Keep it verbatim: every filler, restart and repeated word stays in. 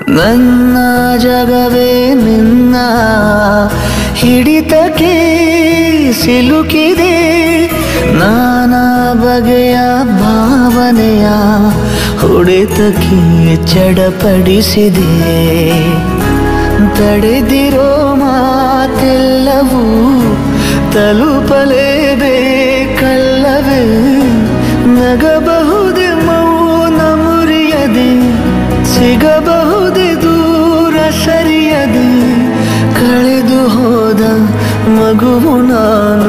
ನನ್ನ ಜಗವೇ ನಿನ್ನ ಹಿಡಿತಕ್ಕೆ ಸಿಲುಕಿದೆ ನಾನಾ ಬಗೆಯ ಭಾವನೆಯ ಹೊಡೆತಕ್ಕೆ ಚಡಪಡಿಸಿದೆ ತಡೆದಿರೋ ಮಾತೆಲ್ಲವೂ ತಲುಪಲೇಬೇಕಲ್ಲವೇ ನಗಬಹುದೇ ಮೌನ ಮುರಿಯದೆ ಸಿಗಬಹುದೇ ದೂರ ಸರಿಯದೆ ಕಳೆದು ಹೋದ ಮಗುವು ನಾನು